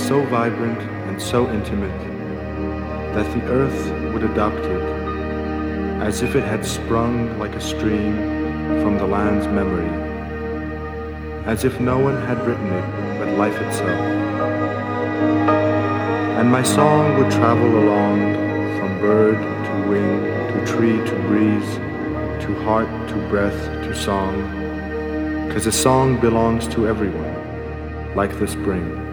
so vibrant and so intimate that the earth would adopt it as if it had sprung like a stream from the land's memory, as if no one had written it but life itself. And my song would travel along from bird to wing, to tree to breeze, to heart to breath to song, 'cause a song belongs to everyone, like the spring.